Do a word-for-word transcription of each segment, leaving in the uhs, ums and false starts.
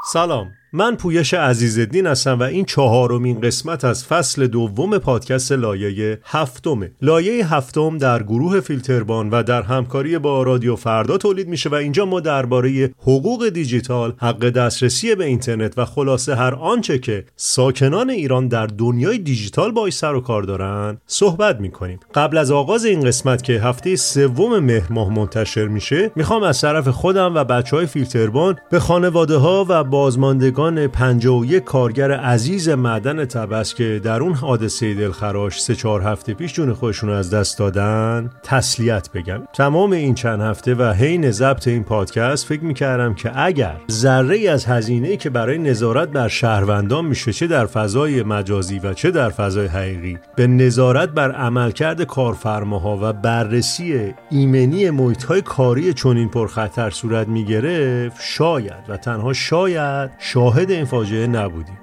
سلام، من پویش عزیزالدین هستم و این چهارمین قسمت از فصل دوم پادکست لایه هفتمه. لایه هفتم در گروه فیلتربان و در همکاری با رادیو فردا تولید میشه و اینجا ما درباره حقوق دیجیتال، حق دسترسی به اینترنت و خلاصه هر آنچه که ساکنان ایران در دنیای دیجیتال باهاش سر و کار دارن صحبت میکنیم. قبل از آغاز این قسمت که هفته سوم مهر ماه منتشر میشه، میخوام از طرف خودم و بچهای فیلتربان به خانواده ها و بازماندگان پنجاه و یک کارگر عزیز معدن طبس که در اون حادثه دلخراش سه چهار هفته پیش جون خودشون از دست دادن تسلیت بگم. تمام این چند هفته و حین ضبط این پادکست فکر میکردم که اگر ذره‌ای از هزینه‌ای که برای نظارت بر شهروندان میشه، چه در فضای مجازی و چه در فضای حقیقی، به نظارت بر عملکرد کارفرماها و بررسی ایمنی محیط‌های کاری چنین پرخطر صورت میگرفت، شاید و تنها شاید شاهد این فاجعه نبودیم.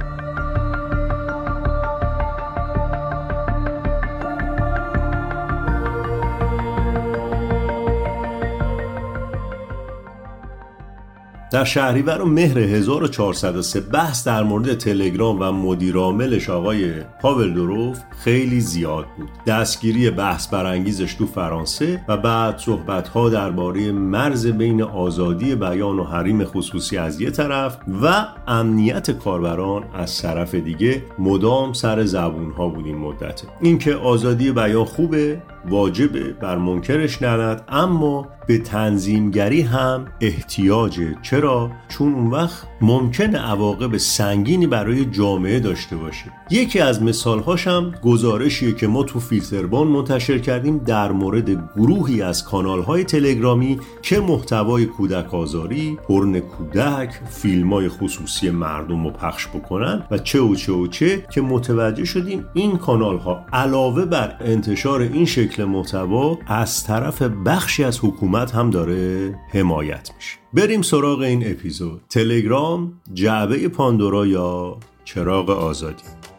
در شهریور و مهر هزار و چهارصد و سه بحث در مورد تلگرام و مدیر عاملش آقای پاول دوروف خیلی زیاد بود. دستگیری بحث برانگیزش تو فرانسه و بعد صحبت‌ها درباره مرز بین آزادی بیان و حریم خصوصی از یه طرف و امنیت کاربران از طرف دیگه مدام سر زبون‌ها بود این مدت. اینکه آزادی بیان خوبه، واجبه، بر منکرش لعنت، اما به تنظیمگری هم احتیاجه. چرا؟ چون اون وقت ممکنه عواقب سنگینی برای جامعه داشته باشه. یکی از مثالهاش هم گزارشیه که ما تو فیلتربان منتشر کردیم در مورد گروهی از کانال‌های تلگرامی که محتوای کودک آزاری، پورن کودک، فیلم‌های خصوصی مردم رو پخش بکنن و چه و چه و چه که متوجه شدیم این کانال‌ها علاوه بر انتشار این شکل محتوا از طرف بخشی از حکومت هم داره حمایت میشه. بریم سراغ این اپیزود. تلگرام، جعبه پاندورا یا چراغ آزادی.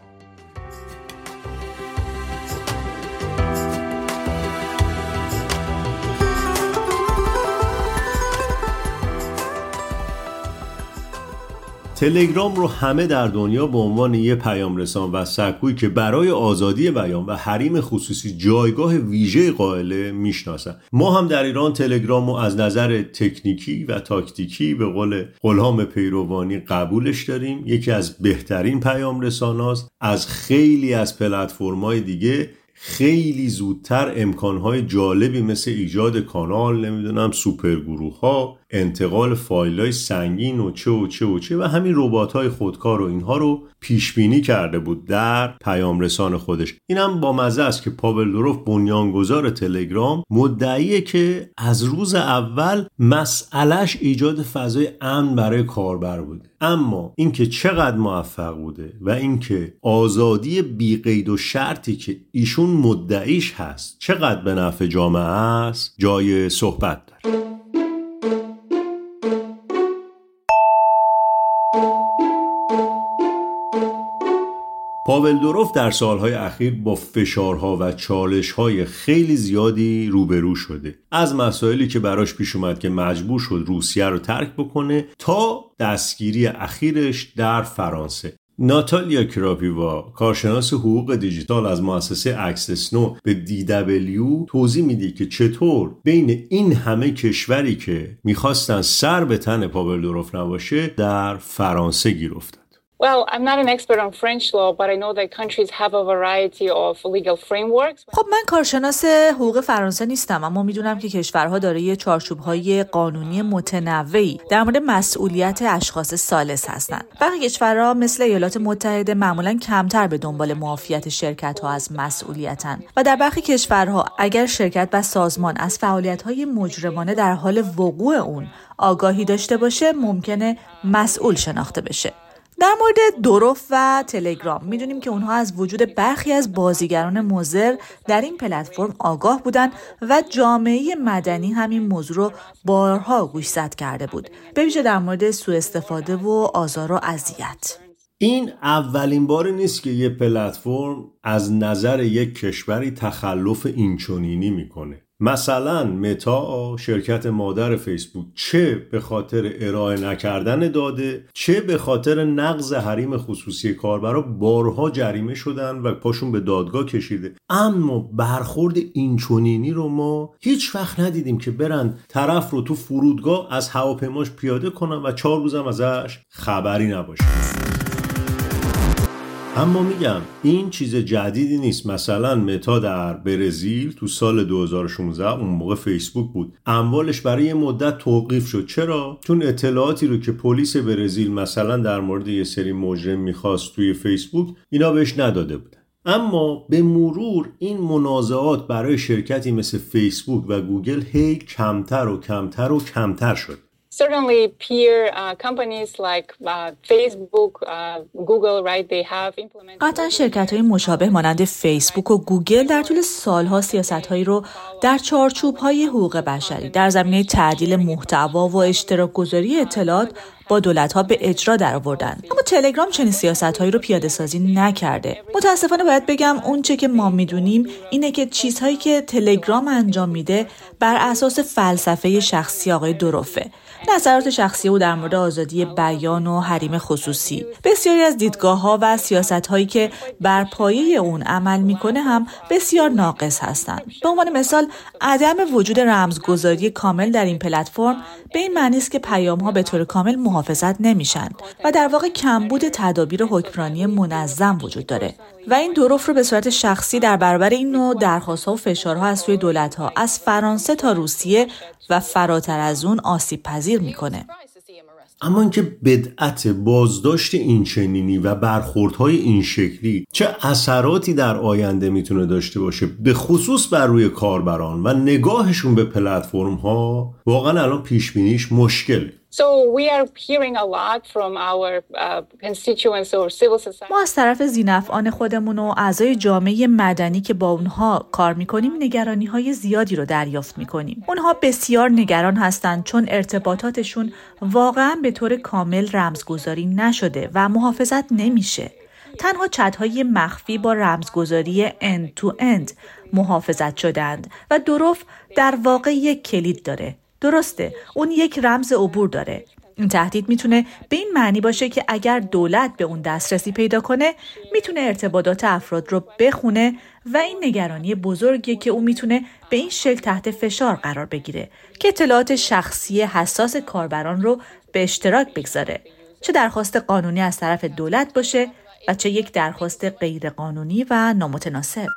تلگرام رو همه در دنیا به عنوان یه پیام رسان و سکویی که برای آزادی بیان و حریم خصوصی جایگاه ویژه قائله میشناسن. ما هم در ایران تلگرام رو از نظر تکنیکی و تاکتیکی به قول غلام پیروانی قبولش داریم. یکی از بهترین پیام رساناست. از خیلی از پلتفرم‌های دیگه خیلی زودتر امکانهای جالبی مثل ایجاد کانال، نمیدونم سوپر گروه ها، انتقال فایل‌های سنگین و چه و چه و چه و همین ربات‌های خودکار و اینها رو پیش بینی کرده بود در پیام رسان خودش. اینم با مزه است که پاول دوروف بنیانگذار تلگرام مدعیه که از روز اول مسئلهش ایجاد فضای امن برای کاربر بوده، اما اینکه چقدر موفق بوده و اینکه آزادی بی قید و شرطی که ایشون مدعیش هست چقدر به نفع جامعه است جای صحبت داره. پاول دوروف در سالهای اخیر با فشارها و چالشهای خیلی زیادی روبرو شده. از مسائلی که براش پیش اومد که مجبور شد روسیه رو ترک بکنه تا دستگیری اخیرش در فرانسه. ناتالیا کراپیوا، کارشناس حقوق دیجیتال از مؤسسه اکسس نو، به دی دبلیو توضیح میده که چطور بین این همه کشوری که میخواستن سر به تن پاول دوروف نباشه در فرانسه گیر افتاد. Well, I'm not an expert on French law, but I know that countries have a variety of legal frameworks. خب من کارشناس حقوق فرانسه نیستم، اما میدونم که کشورها دارای چارچوب‌های قانونی متنوعی در مورد مسئولیت اشخاص ثالث هستند. برخی کشورها مثل ایالات متحده معمولاً کمتر به دنبال معافیت شرکت‌ها از مسئولیتن و در برخی کشورها اگر شرکت و سازمان از فعالیت‌های مجرمانه در حال وقوع اون آگاهی داشته باشه، ممکنه مسئول شناخته بشه. در مورد دوروف و تلگرام میدونیم که اونها از وجود برخی از بازیگران مضر در این پلتفرم آگاه بودن و جامعه مدنی همین موضوع رو بارها گوشزد کرده بود، به ویژه در مورد سوء استفاده و آزار و اذیت. این اولین بار نیست که یه پلتفرم از نظر یک کشوری تخلف اینچنینی میکنه. مثلا متا، شرکت مادر فیسبوک، چه به خاطر ارائه نکردن داده چه به خاطر نقض حریم خصوصی کاربرا بارها جریمه شدن و پاشون به دادگاه کشیده. اما برخورد اینچنینی رو ما هیچ وقت ندیدیم که برن طرف رو تو فرودگاه از هواپیماش پیاده کنن و چهار روزم ازش خبری نباشه. اما میگم این چیز جدیدی نیست. مثلا متا در برزیل تو سال دو هزار و شانزده، اون موقع فیسبوک بود، اموالش برای یه مدت توقیف شد. چرا؟ چون اطلاعاتی رو که پلیس برزیل مثلا در مورد یه سری مجرم میخواست توی فیسبوک، اینا بهش نداده بودن. اما به مرور این منازعات برای شرکتی مثل فیسبوک و گوگل هی کمتر و کمتر و کمتر شد. Certainly, peer uh, companies like uh, Facebook, uh, Google, right? They have implemented. قطعا شرکت‌های مشابه مانند فیسبوک و گوگل در طول سالها سیاست‌هایی رو در چارچوب‌های حقوق بشری در زمینه تعدیل محتوا و اشتراک گذاری اطلاعات با دولت‌ها به اجرا درآوردن. اما تلگرام چنین سیاست‌هایی رو پیاده‌سازی نکرده. متأسفانه باید بگم اون چه که ما می‌دونیم اینه که چیزهایی که تلگرام انجام میده بر اساس فلسفه شخصی آقای دوروفه. نظرات شخصی او در مورد آزادی بیان و حریم خصوصی. بسیاری از دیدگاه‌ها و سیاست‌هایی که بر پایه اون عمل می‌کنه هم بسیار ناقص هستند. به عنوان مثال، عدم وجود رمزگذاری کامل در این پلتفرم به این معنی است که پیام‌ها به طور کامل محافظت نمی‌شن و در واقع کمبود تدابیر حکمرانی منظم وجود داره. و این دوروف رو به صورت شخصی در برابر این نوع درخواست‌ها و فشارها از سوی دولت‌ها از فرانسه تا روسیه و فراتر از اون آسیب پذیر میکنه. اما اینکه بدعت بازداشت این چنینی و برخوردهای این شکلی چه اثراتی در آینده میتونه داشته باشه، به خصوص بر روی کاربران و نگاهشون به پلتفرم ها، واقعا الان پیش بینیش مشکل. So we are hearing a lot from our uh, constituents or civil society. ما از طرف ذی‌نفعان خودمون و اعضای جامعه مدنی که با اونها کار میکنیم نگرانی‌های زیادی رو دریافت میکنیم. اونها بسیار نگران هستند چون ارتباطاتشون واقعا به طور کامل رمزگذاری نشده و محافظت نمیشه. تنها چت‌های مخفی با رمزگذاری end to end محافظت شدند و دوروف در واقع یک کلید داره. درسته، اون یک رمز عبور داره. این تهدید میتونه به این معنی باشه که اگر دولت به اون دسترسی پیدا کنه، میتونه ارتباطات افراد رو بخونه و این نگرانی بزرگیه که اون میتونه به این شکل تحت فشار قرار بگیره که اطلاعات شخصی حساس کاربران رو به اشتراک بگذاره، چه درخواست قانونی از طرف دولت باشه و چه یک درخواست غیر قانونی و نامتناسب.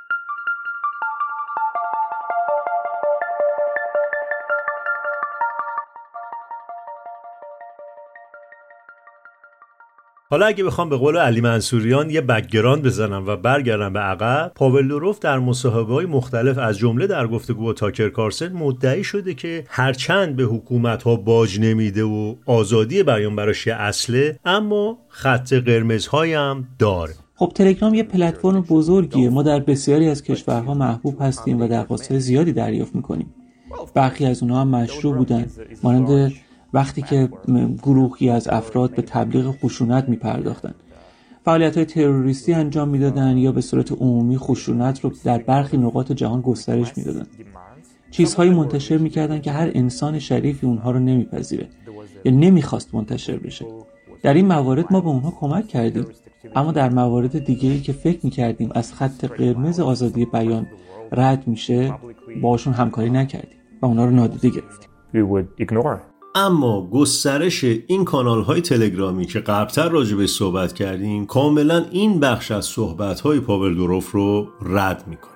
حالا اگه بخوام به قول علی منصوریان یه بک‌گراند بزنم و برگردم به عقب، پاول دوروف در مصاحبه‌های مختلف از جمله در گفتگو با تاکر کارلسن مدعی شده که هرچند به حکومت‌ها باج نمیده و آزادی بیان براش اصله، اما خط قرمزهایی هم داره. خب تلگرام یه پلتفرم بزرگیه. ما در بسیاری از کشورها محبوب هستیم و درخواست‌های زیادی دریافت می‌کنیم. برخی از اونها هم مشروع بودن، مانند وقتی که گروهی از افراد به تبلیغ خشونت می‌پرداختند، فعالیت‌های تروریستی انجام می‌دادند یا به صورت عمومی خشونت رو در برخی نقاط جهان گسترش می‌دادند. چیزهایی منتشر می‌کردند که هر انسان شریفی اونها رو نمی‌پذیره یا نمی‌خواست منتشر بشه. در این موارد ما به اونها کمک کردیم، اما در موارد دیگه‌ای که فکر می‌کردیم از خط قرمز آزادی بیان رد میشه، باشون همکاری نکردیم و اونها رو نادیده گرفتیم. اما گسترش این کانال‌های تلگرامی که قبل‌تر راجع بهش صحبت کردیم کاملا این بخش از صحبت‌های پاول دوروف رو رد می‌کنه.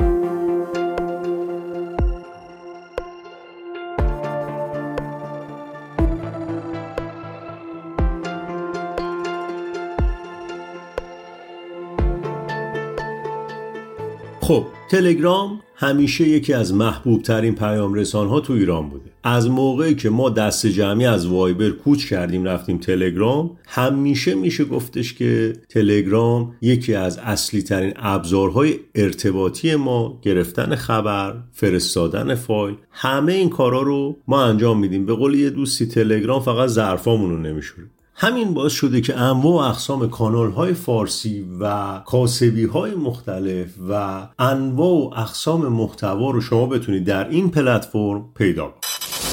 خب تلگرام همیشه یکی از محبوب ترین پیام رسان ها تو ایران بوده. از موقعی که ما دست جمعی از وایبر کوچ کردیم رفتیم تلگرام، همیشه میشه گفتش که تلگرام یکی از اصلی ترین ابزارهای ارتباطی ما، گرفتن خبر، فرستادن فایل، همه این کارا رو ما انجام میدیم. به قول یه دوستی تلگرام فقط ظرفامون رو نمیشوره. همین باعث شده که انواع و اقسام کانال‌های فارسی و کاسبی‌های مختلف و انواع و اقسام محتوا رو شما بتونید در این پلتفرم پیدا کنید.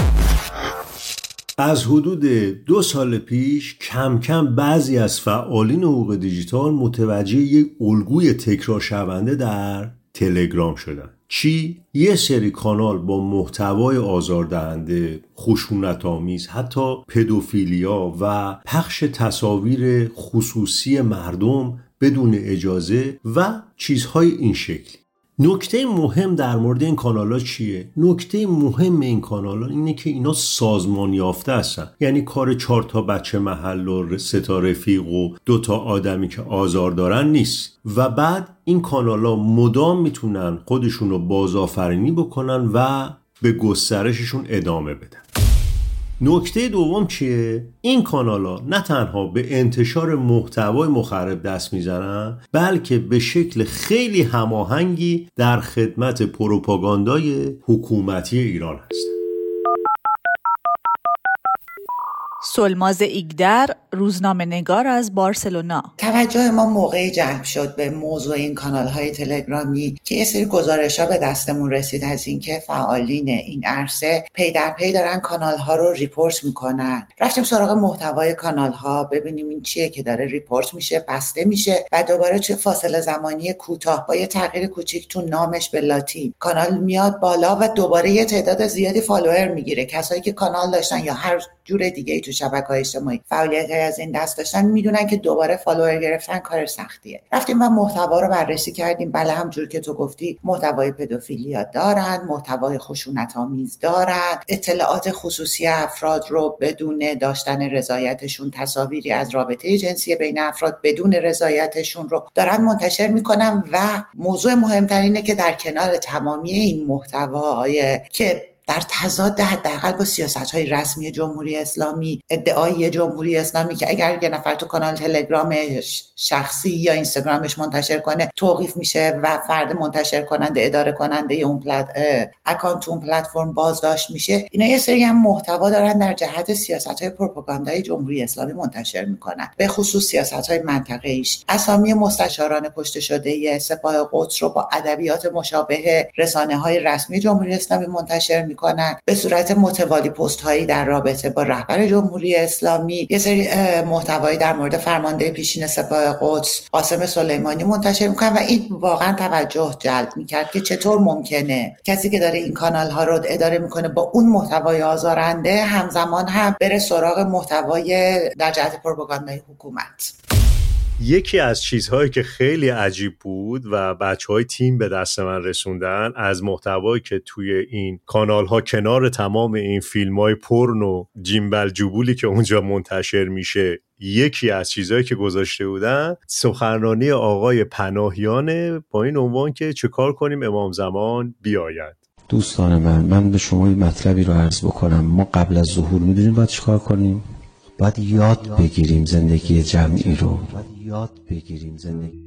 از حدود دو سال پیش کم کم بعضی از فعالین حقوق دیجیتال متوجه یک الگوی تکرار شونده در تلگرام شدن. چی؟ یه سری کانال با محتوای آزاردهنده، خشونت‌آمیز، حتی پدوفیلیا و پخش تصاویر خصوصی مردم بدون اجازه و چیزهای این شکلی. نکته مهم در مورد این کانال‌ها چیه؟ نکته مهم این کانال‌ها اینه که اینا سازمان یافته هستن. یعنی کار چهار تا بچه محل و سه تا رفیق و دو تا آدمی که آزار دارن نیست. و بعد این کانال‌ها مدام میتونن خودشون رو بازآفرینی بکنن و به گسترششون ادامه بدن. نکته دوم چیه؟ این کانال‌ها نه تنها به انتشار محتوای مخرب دست میزنن، بلکه به شکل خیلی هماهنگی در خدمت پروپاگاندای حکومتی ایران هستند. سلماز ایگدر، روزنامه نگار از بارسلونا. توجه ما موقعی جلب شد به موضوع این کانال‌های تلگرامی که یه سری گزارش‌ها به دستمون رسید از اینکه فعالین این عرصه پی در پی دارن کانال‌ها رو ریپورت میکنن. رفتیم سراغ محتوای کانال‌ها ببینیم این چیه که داره ریپورت میشه، بسته میشه و دوباره چه فاصله زمانی کوتاه با یه تغییر کوچیک تو نامش به لاتین کانال میاد بالا و دوباره یه تعداد زیادی فالوور میگیره. کسایی که کانال داشتن یا هر جور دیگه تو شبکه‌های اجتماعی فعالیت از این دست داشتن میدونن که دوباره فالوور گرفتن کار سختیه. رفتیم و محتوا رو بررسی کردیم. بله همونجور که تو گفتی محتوای پدوفیلیا دارن، محتوای خشونت‌آمیز دارن، اطلاعات خصوصی افراد رو بدون داشتن رضایتشون، تصاویری از رابطه جنسی بین افراد بدون رضایتشون رو دارن منتشر میکنن و موضوع مهمتر اینه که در کنار تمامی این محتوای که در تضاد حداقل با سیاست‌های رسمی جمهوری اسلامی، ادعای جمهوری اسلامی که اگر یه نفر تو کانال تلگرامش شخصی یا اینستاگرامش منتشر کنه توقیف میشه و فرد منتشر کننده اداره کننده اون پلت اکانت اون پلتفرم بازداشت میشه، اینا یه سری هم محتوا دارن در جهت سیاست‌های پروپاگاندای جمهوری اسلامی منتشر میکنن، به خصوص سیاست‌های منطقه‌ایش. اسامی مستشاران کشته شده سپاه قدس رو با ادبیات مشابه رسانه‌های رسمی جمهوری اسلامی منتشر میکنن به صورت متوالی پست هایی در رابطه با رهبر جمهوری اسلامی. یه سری محتوایی در مورد فرمانده پیشین سپاه قدس قاسم سلیمانی منتشر میکنن و این واقعا توجه جلب میکرد که چطور ممکنه کسی که داره این کانال ها رو اداره میکنه با اون محتوای آزارنده همزمان هم بره سراغ محتوای در جهت پروپاگاندای حکومت. یکی از چیزهایی که خیلی عجیب بود و بچه‌های تیم به دست من رسوندن از محتوایی که توی این کانال‌ها کنار تمام این فیلم‌های پورن و جیمبل جوبولی که اونجا منتشر میشه، یکی از چیزهایی که گذاشته بودن سخنرانی آقای پناهیانه با این عنوان که چه کار کنیم امام زمان بیاید. دوستان من من به شما این مطلبی رو عرض بکنم. ما قبل از ظهور می‌دونیم باید چیکار کنیم؟ باید یاد بگیریم زندگی جمعی رو. باید یاد بگیریم زندگی.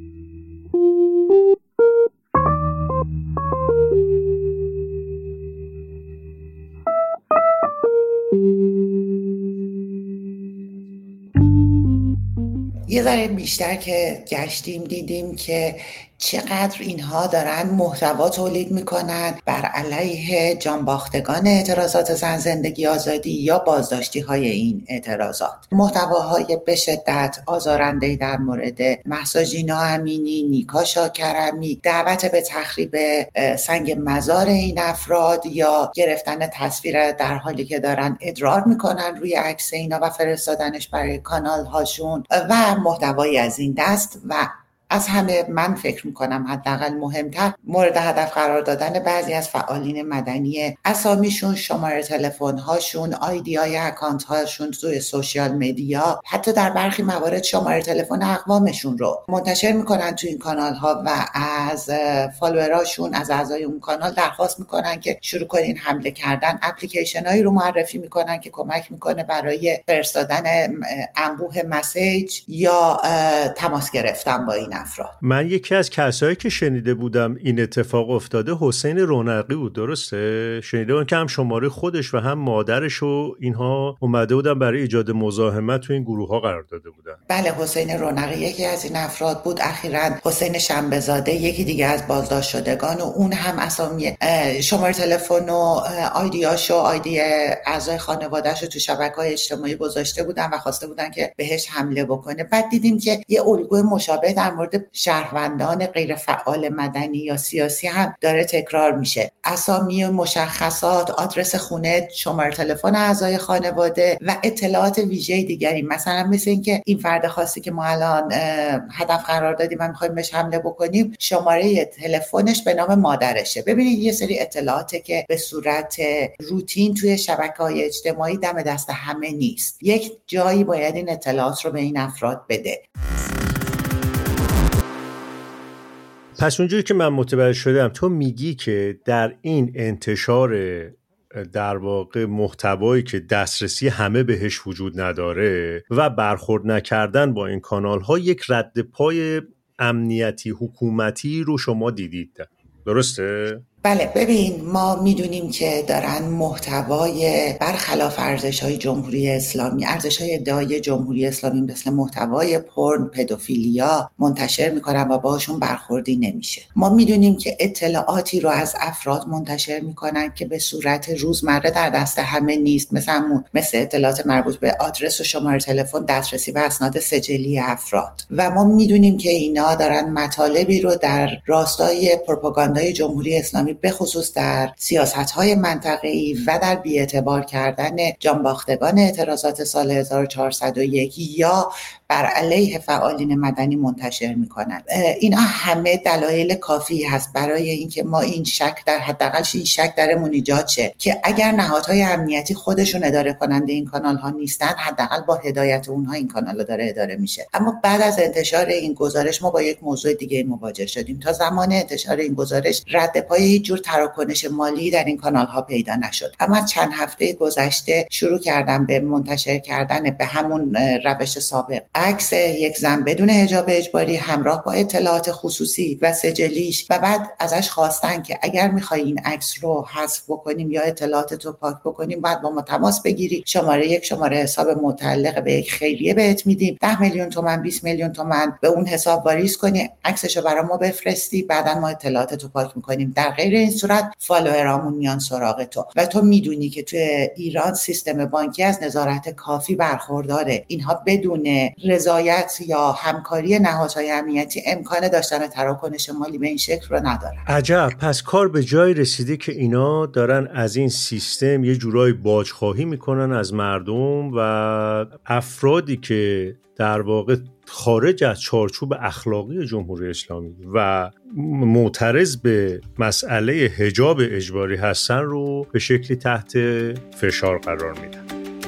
یه ذره بیشتر که گشتیم دیدیم که چقدر اینها دارن محتوا تولید میکنن بر علیه جانباختگان اعتراضات زن زندگی آزادی یا بازداشتی های این اعتراضات. محتواهای به شدت آزارنده در مورد مهسا ژینا امینی، نیکا شاکرمی، دعوت به تخریب سنگ مزار این افراد یا گرفتن تصویر در حالی که دارن ادرار میکنن روی عکس اینا و فرستادنش برای کانال هاشون و محتوایی از این دست. و از همه من فکر میکنم حداقل مهمتر مورد هدف قرار دادن بعضی از فعالین مدنی، اسامیشون، شماره تلفن هاشون، آیدی های اکانت هاشون توی سوشیال مدیا، حتی در برخی موارد شماره تلفن اقوامشون رو منتشر میکنن توی این کانال ها و از فالووراشون، از اعضای اون کانال درخواست میکنن که شروع کنین حمله کردن. اپلیکیشن هایی رو معرفی میکنن که کمک میکنه برای فرستادن انبوه مسیج یا تماس گرفتن با این افراد. من یکی از کسایی که شنیده بودم این اتفاق افتاده حسین رونقی بود، درسته؟ شنیده بودم که هم شماره خودش و هم مادرش و اینها اومده بودن برای ایجاد مزاحمت تو این گروه ها قرار داده بودن. بله، حسین رونقی یکی از این افراد بود. اخیراً حسین شنبه‌زاده یکی دیگه از بازداشت شدگان و اون هم اسامی شماره تلفن و آیدیاشو آیدی اعضای خانواده‌شو تو شبکه‌های اجتماعی گذاشته بودن و خواسته بودن که بهش حمله بکنه. بعد دیدیم که یه الگوی مشابه در مورد شهروندان غیر فعال مدنی یا سیاسی هم داره تکرار میشه. اسامی و مشخصات، آدرس خونه، شماره تلفن اعضای خانواده و اطلاعات ویژه دیگری، مثلا مثل اینکه این فرد خاصی که ما الان هدف قرار دادیم و می‌خوایم بهش حمله بکنیم شماره تلفنش به نام مادرشه. ببینید یه سری اطلاعاته که به صورت روتین توی شبکه‌های اجتماعی دم دست همه نیست. یک جایی باید این اطلاعات رو به این افراد بده. پس اونجوری که من متوجه شدم تو میگی که در این انتشار در واقع محتوایی که دسترسی همه بهش وجود نداره و برخورد نکردن با این کانال ها یک رد پای امنیتی حکومتی رو شما دیدید، درسته؟ بله، ببین ما میدونیم که دارن محتوای برخلاف ارزش‌های جمهوری اسلامی، ارزش‌های ادعای جمهوری اسلامی مثل محتوای پورن، پدوفیلیا منتشر میکنن و باهاشون برخوردی نمیشه. ما میدونیم که اطلاعاتی رو از افراد منتشر میکنن که به صورت روزمره در دست همه نیست، مثلا مثل اطلاعات مربوط به آدرس و شماره تلفن، دسترسی به اسناد سجلی افراد. و ما میدونیم که اینا دارن مطالبی رو در راستای پروپاگاندای جمهوری اسلامی به خصوص در سیاست‌های منطقه‌ای و در بی‌اعتبار کردن جانباختگان اعتراضات سال هزار و چهارصد و یک یا بر علیه فعالین مدنی منتشر می‌کنند. اینا همه دلایل کافی هست برای اینکه ما این شک در حداقل این شک درمون ایجاد شه که اگر نهادهای امنیتی خودشون اداره کننده این کانال‌ها نیستن، حداقل با هدایت اونها این کانال داره اداره میشه. اما بعد از انتشار این گزارش ما با یک موضوع دیگه مواجه شدیم. تا زمان انتشار این گزارش رد پای هیچ جور تراکنش مالی در این کانال‌ها پیدا نشد. اما چند هفته گذشته شروع کردم به منتشر کردن به همون روش سابق عکس یک زن بدون حجاب اجباری همراه با اطلاعات خصوصی و سجلیش و بعد ازش خواستن که اگر می‌خوای این عکس رو حذف بکنیم یا اطلاعاتتو پاک بکنیم باید با ما تماس بگیری. شماره یک شماره حساب متعلق به یک خیریه بهت میدیم، ده میلیون تومان بیست میلیون تومان به اون حساب واریز کنی، عکسشو برای ما بفرستی، بعداً ما اطلاعاتتو پاک می‌کنیم. در غیر این صورت فالوورامون میان سراغ تو. و تو میدونی که تو ایران سیستم بانکی از نظارت کافی برخورداره. اینها بدون رضایت یا همکاری نهادهای امنیتی امکان داشتن تراکنش مالی به این شکل رو ندارن. عجب، پس کار به جای رسیده که اینا دارن از این سیستم یه جورای باجخواهی میکنن از مردم و افرادی که در واقع خارج از چارچوب اخلاقی جمهوری اسلامی و معترض به مسئله حجاب اجباری هستن رو به شکلی تحت فشار قرار میدن.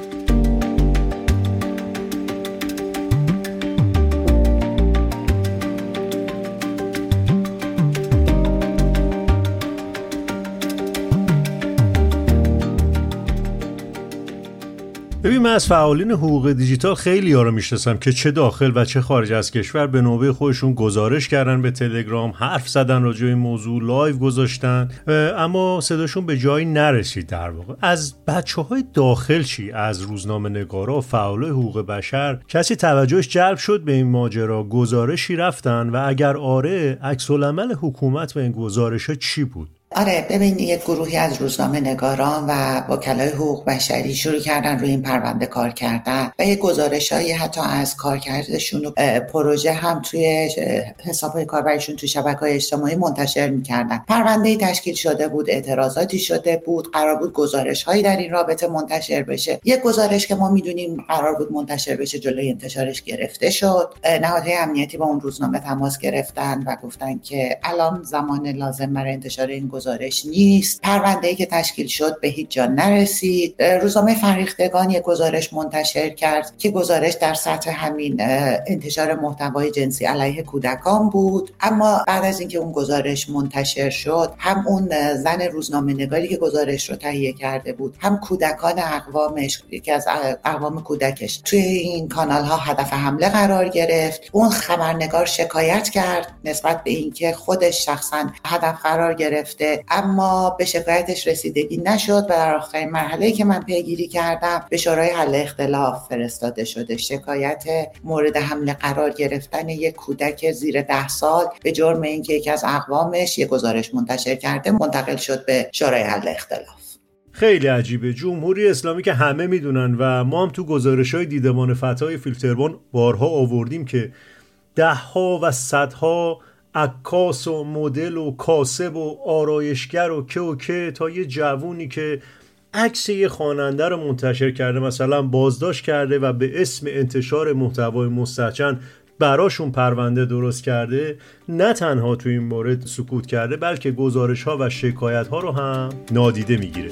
ببین من از فعالین حقوق دیجیتال خیلی ها رو میشناسم که چه داخل و چه خارج از کشور به نوبه خودشون گزارش کردن به تلگرام، حرف زدن راجع به این موضوع، لایو گذاشتن، اما صداشون به جایی نرسید. در واقع از بچه‌های داخل چی؟ از روزنامه‌نگارا و فعالای حقوق بشر کسی توجهش جلب شد به این ماجرا؟ گزارشی رفتن و اگر آره عکس‌العمل حکومت به این گزارش‌ها چی بود؟ آره، ببین یک گروهی از روزنامه‌نگاران و وکلای حقوق بشری شروع کردن روی این پرونده کار کردن و یک گزارشایی حتی از کارکردشون و پروژه هم توی حساب‌های کاربریشون توی شبکه‌های اجتماعی منتشر می‌کردن. پرونده‌ای تشکیل شده بود، اعتراضاتی شده بود، قرار بود گزارش‌هایی در این رابطه منتشر بشه. یک گزارش که ما می‌دونیم قرار بود منتشر بشه جلوی انتشارش گرفته شد. نهادهای امنیتی با اون روزنامه تماس گرفتن و گفتن که الان زمان لازم برای انتشار این گزارش نیست. پرونده‌ای که تشکیل شد به هیچ جا نرسید. روزنامه فرهیختگان یک گزارش منتشر کرد که گزارش در سطح همین انتشار محتوای جنسی علیه کودکان بود، اما بعد از اینکه اون گزارش منتشر شد هم اون زن روزنامه‌نگاری که گزارش رو تهیه کرده بود هم کودکان اقوامش، یکی از اقوام کودکش توی این کانال ها هدف حمله قرار گرفت. اون خبرنگار شکایت کرد نسبت به اینکه خودش شخصا هدف قرار گرفته، اما به شکایتش رسیدگی نشد و در آخرین مرحله‌ای که من پیگیری کردم به شورای حل اختلاف فرستاده شده. شکایت مورد حمله قرار گرفتن یک کودک زیر ده سال به جرم اینکه یکی از اقوامش یک گزارش منتشر کرده منتقل شد به شورای حل اختلاف. خیلی عجیبه. جمهوری اسلامی که همه میدونن و ما هم تو گزارش‌های دیدمان فتای فیلتربان بارها آوردیم که ده ها و صدها عکاس و مدل و کاسب و آرایشگر و که و که تا یه جوونی که عکس یه خواننده رو منتشر کرده مثلا بازداشت کرده و به اسم انتشار محتوای مستحسن براشون پرونده درست کرده، نه تنها تو این مورد سکوت کرده بلکه گزارش‌ها و شکایت‌ها رو هم نادیده میگیره.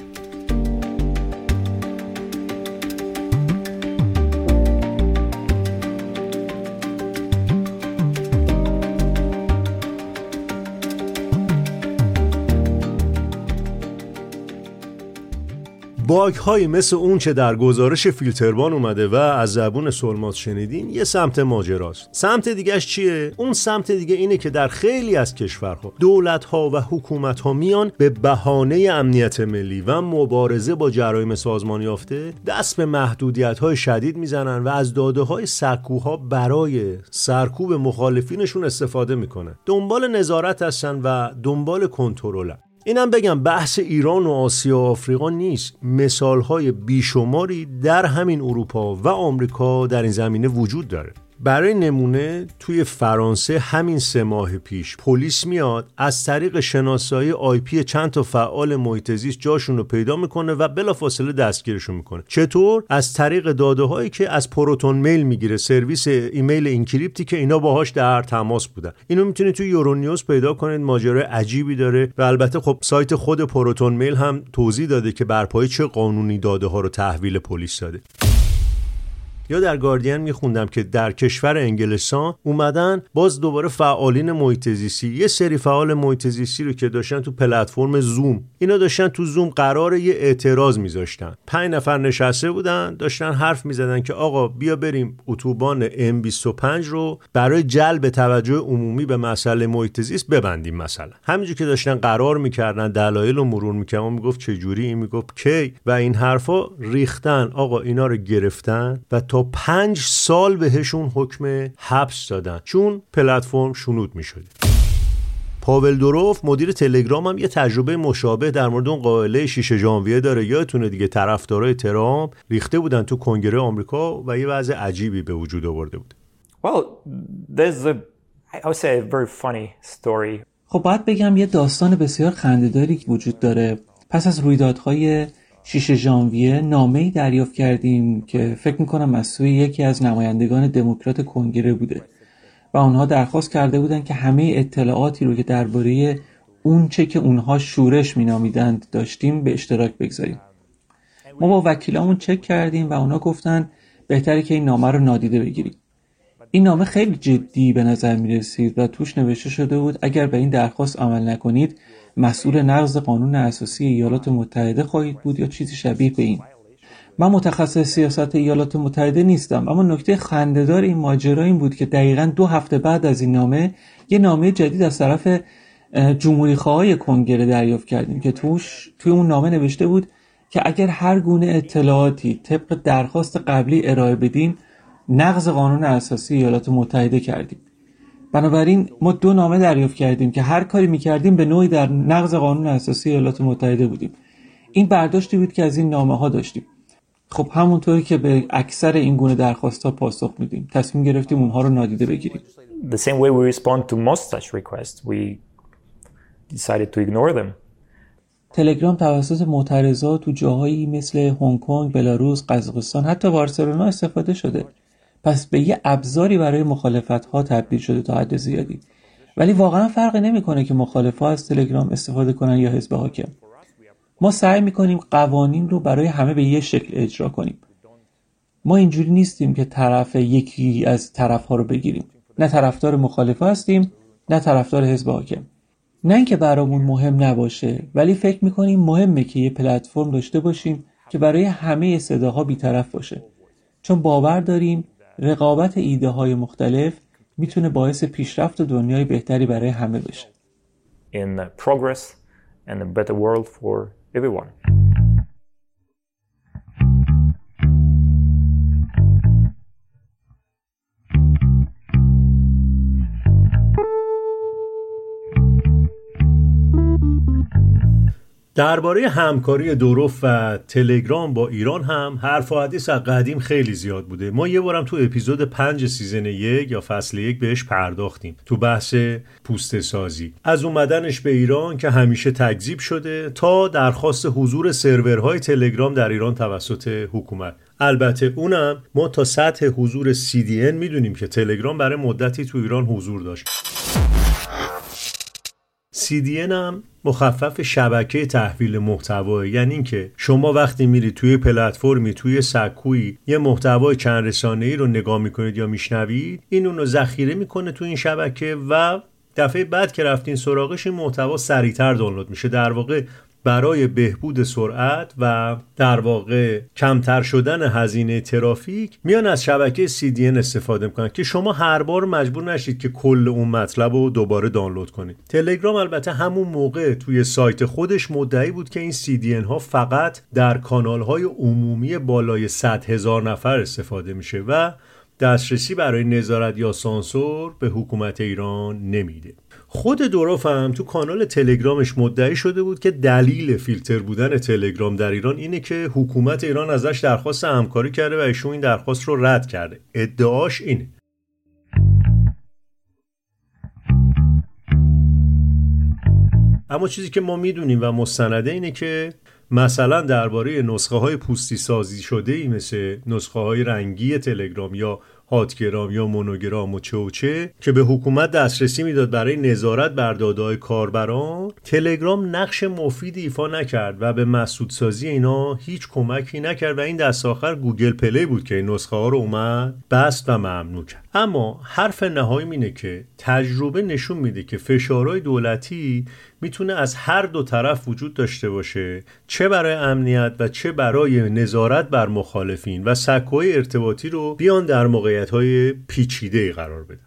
باگ هایی مثل اون چه در گزارش فیلتربان اومده و از زبون سلماس شنیدین یه سمت ماجراست. سمت دیگهش چیه؟ اون سمت دیگه اینه که در خیلی از کشورها دولت ها و حکومت ها میان به بهانه امنیت ملی و مبارزه با جرایم سازمان یافته دست به محدودیت های شدید میزنن و از داده های سکوها برای سرکوب مخالفینشون استفاده میکنن. دنبال نظارت هستن و دنبال کنترلن. اینم بگم بحث ایران و آسیا و آفریقا نیست. مثالهای بیشماری در همین اروپا و آمریکا در این زمینه وجود داره. برای نمونه توی فرانسه همین سه ماه پیش پلیس میاد از طریق شناسایی آی پی چند تا فعال محیط زیست جاشون رو پیدا میکنه و بلافاصله دستگیرشون میکنه. چطور؟ از طریق داده هایی که از پروتون میل میگیره، سرویس ایمیل اینکریپتی که اینا باهاش در تماس بودن. اینو میتونید توی یورونیوز پیدا کنید. ماجرای عجیبی داره و البته خب سایت خود پروتون میل هم توضیح داده که بر پایه چه قانونی داده ها رو تحویل پلیس داده. یا در گاردین میخوندم که در کشور انگلستان اومدن باز دوباره فعالین محیط زیستی، یه سری فعال محیط زیستی رو که داشتن تو پلتفرم زوم، اینا داشتن تو زوم قرار یه اعتراض میذاشتن. پنج نفر نشسته بودن داشتن حرف میزدن که آقا بیا بریم اتوبان ام بیست و پنج رو برای جلب توجه عمومی به مسئله محیط زیست ببندیم. مثلا همینجوری که داشتن قرار میکردن دلایل رو مرور میکردن، اون میگفت چه جوری، این میگفت کی و این حرفا ریختن. آقا اینا رو گرفتن و تا پنج سال بهشون حکم حبس دادن چون پلتفرم شنود می شده. پاول دوروف مدیر تلگرام هم یه تجربه مشابه در مورد اون قائله شش ژانویه داره. یادتونه دیگه طرفدارای ترامپ ریخته بودن تو کنگره آمریکا و یه وضع عجیبی به وجود آورده بود. Well, there's a I would say a very funny story. خب باید بگم یه داستان بسیار خنده‌داری وجود داره. پس از رویدادهای شش ژانویه نامه‌ای دریافت کردیم که فکر می‌کنم از سوی یکی از نمایندگان دموکرات کنگره بوده و اونها درخواست کرده بودند که همه اطلاعاتی رو که درباره اون چه که اونها شورش می‌نامیدند داشتیم به اشتراک بگذاریم. ما با وکیلامون چک کردیم و اونها گفتن بهتره که این نامه رو نادیده بگیریم. این نامه خیلی جدی به نظر می‌رسید و توش نوشته شده بود اگر به این درخواست عمل نکنید مسئول نقض قانون اساسی ایالات متحده خواهید بود یا چیزی شبیه به این. من متخصص سیاست ایالات متحده نیستم، اما نکته خنده‌دار این ماجرا این بود که دقیقاً دو هفته بعد از این نامه یه نامه جدید از طرف جمهوری‌خواهای کنگره دریافت کردیم که توش توی اون نامه نوشته بود که اگر هر گونه اطلاعاتی طبق درخواست قبلی ارائه بدین نقض قانون اساسی ایالات متحده کردیم. بنابراین ما دو نامه دریافت کردیم که هر کاری می‌کردیم به نوعی در نقض قانون اساسی ایالات متحده بودیم. این برداشتی بود که از این نامه‌ها داشتیم. خب همونطوری که به اکثر این گونه درخواست‌ها پاسخ میدیم، تصمیم گرفتیم اونها رو نادیده بگیریم. The same way we respond to most such requests, we decided to ignore them. تلگرام توسط معترضا تو جاهایی مثل هنگ کنگ، بلاروس، قزاقستان، حتی بارسلونا استفاده شده. پس به یه ابزاری برای مخالفت‌ها تبدیل شده تا حد زیادی ولی واقعا فرقی نمیکنه که مخالفا از تلگرام استفاده کنن یا حزب حاکم. ما سعی میکنیم قوانین رو برای همه به یه شکل اجرا کنیم. ما اینجوری نیستیم که طرف یکی از طرف‌ها رو بگیریم. نه طرفدار مخالفه هستیم، نه طرفدار حزب حاکم. نه اینکه برامون مهم نباشه، ولی فکر میکنیم مهمه که یه پلتفرم داشته باشیم که برای همه صداها بی‌طرف باشه. چون باور داریم رقابت ایده های مختلف میتونه باعث پیشرفت و دنیای بهتری برای همه بشه. In progress and a better world for everyone. درباره همکاری دروف و تلگرام با ایران هم حرف و حدیث از قدیم خیلی زیاد بوده. ما یه بارم تو اپیزود پنج سیزن یک یا فصل یک بهش پرداختیم تو بحث پوسته سازی، از اومدنش به ایران که همیشه تکذیب شده تا درخواست حضور سرورهای تلگرام در ایران توسط حکومت. البته اونم ما تا سطح حضور سی دی ان میدونیم که تلگرام برای مدتی تو ایران حضور داشت. سی دی ان هم مخفف شبکه تحویل محتوا، یعنی این که شما وقتی میرید توی پلتفرمی، توی سکویی یه محتوای چند رسانه‌ای رو نگاه میکنید یا میشنوید، این اون رو ذخیره میکنه تو این شبکه و دفعه بعد که رفتین سراغش این محتوا سریعتر دانلود میشه. در واقع برای بهبود سرعت و در واقع کمتر شدن هزینه ترافیک میان از شبکه سی دی ان استفاده میکنن که شما هر بار مجبور نشید که کل اون مطلب رو دوباره دانلود کنید. تلگرام البته همون موقع توی سایت خودش مدعی بود که این سی دی ان ها فقط در کانال های عمومی بالای صد هزار نفر استفاده میشه و دسترسی برای نظارت یا سانسور به حکومت ایران نمیده. خود دروف هم تو کانال تلگرامش مدعی شده بود که دلیل فیلتر بودن تلگرام در ایران اینه که حکومت ایران ازش درخواست همکاری کرده و ایشون این درخواست رو رد کرده. ادعاش اینه. اما چیزی که ما میدونیم و مستنده اینه که مثلا درباره نسخه های پوستی سازی شده ای مثل نسخه های رنگی تلگرام یا هاتگرام یا مونوگرام و چه و چه که به حکومت دسترسی میداد برای نظارت بر داده‌های کاربران، تلگرام نقش مفیدی ایفا نکرد و به مسدودسازی اینا هیچ کمکی نکرد و این دست آخر گوگل پلی بود که این نسخه ها رو اومد بست و ممنوع کرد. اما حرف نهایی اینه که تجربه نشون میده که فشارهای دولتی میتونه از هر دو طرف وجود داشته باشه، چه برای امنیت و چه برای نظارت بر مخالفین و سکوهای ارتباطی رو بیان در موقعیت‌های پیچیده‌ای قرار بدن.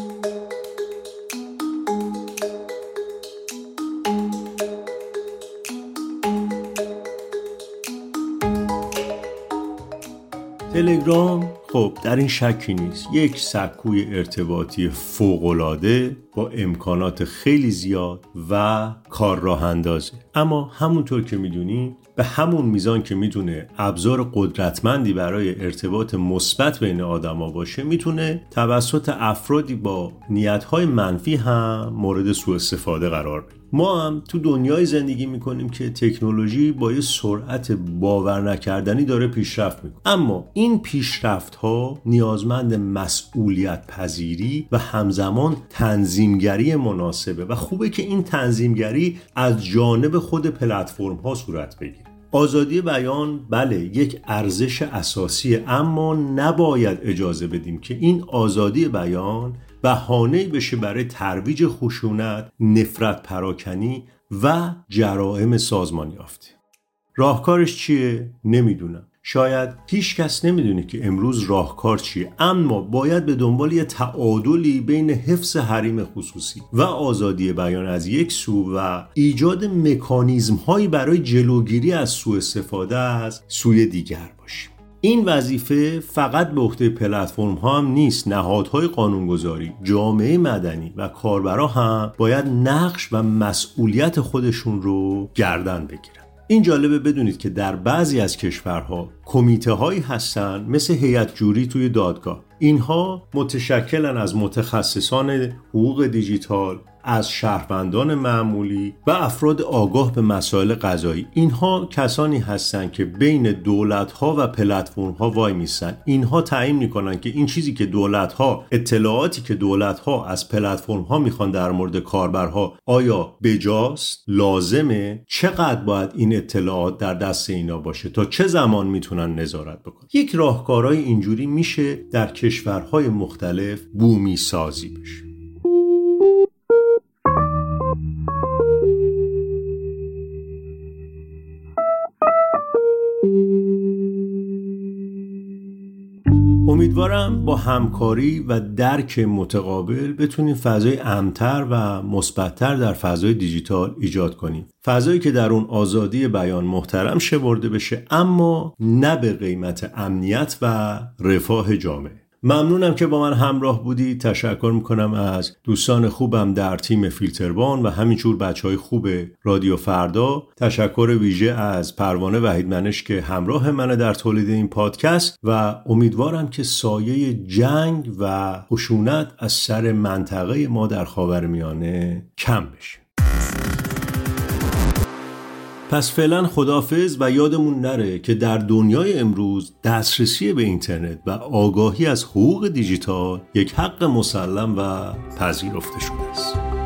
تلگرام خب در این شکی نیست یک سکوی ارتباطی فوق‌العاده با امکانات خیلی زیاد و کار راه اندازه، اما همونطور که میدونی به همون میزان که میتونه ابزار قدرتمندی برای ارتباط مثبت بین آدما باشه، میتونه توسط افرادی با نیت‌های منفی هم مورد سوء استفاده قرار بگیره. ما هم تو دنیای زندگی میکنیم که تکنولوژی با یه سرعت باور نکردنی داره پیشرفت میکنه، اما این پیشرفت ها نیازمند مسئولیت پذیری و همزمان تنظیمگری مناسبه و خوبه که این تنظیمگری از جانب خود پلتفرم ها صورت بگیره. آزادی بیان بله یک ارزش اساسیه، اما نباید اجازه بدیم که این آزادی بیان بهانه‌ای بشه برای ترویج خشونت، نفرت پراکنی و جرائم سازمان یافته. راهکارش چیه؟ نمیدونم. شاید هیچ کس نمیدونه که امروز راهکار چیه، اما باید به دنبال یه تعادلی بین حفظ حریم خصوصی و آزادی بیان از یک سو و ایجاد مکانیزم هایی برای جلوگیری از سوء استفاده از سوی دیگر باشیم. این وظیفه فقط به عهده پلتفرم ها هم نیست، نهادهای قانونگذاری، جامعه مدنی و کاربرا هم باید نقش و مسئولیت خودشون رو گردن بگیرن. این جالبه بدونید که در بعضی از کشورها کمیته هایی هستن مثل هیئت جوری توی دادگاه. اینها متشکلن از متخصصان حقوق دیجیتال از شهروندان معمولی و افراد آگاه به مسائل قضایی. اینها کسانی هستند که بین دولت‌ها و پلتفرم‌ها وای میسن. اینها تعیین میکنن که این چیزی که دولت‌ها، اطلاعاتی که دولت‌ها از پلتفرم‌ها میخوان در مورد کاربرها آیا بجاست، لازمه، چقدر باید این اطلاعات در دست اینا باشه، تا چه زمان میتونن نظارت بکنن. یک راهکارهای اینجوری میشه در کشورهای مختلف بومی سازی بشه. امیدوارم با همکاری و درک متقابل بتونیم فضای امن‌تر و مثبت‌تر در فضای دیجیتال ایجاد کنیم. فضایی که در اون آزادی بیان محترم شمرده بشه، اما نه به قیمت امنیت و رفاه جامعه. ممنونم که با من همراه بودی. تشکر میکنم از دوستان خوبم در تیم فیلتروان و همینجور بچهای خوب رادیو فردا. تشکر ویژه از پروانه وحیدمنش که همراه منه در تولید این پادکست و امیدوارم که سایه جنگ و خشونت از سر منطقه ما در خاورمیانه کم بشه. پس فعلا خداحافظ و یادمون نره که در دنیای امروز دسترسی به اینترنت و آگاهی از حقوق دیجیتال یک حق مسلم و پذیرفته شده است.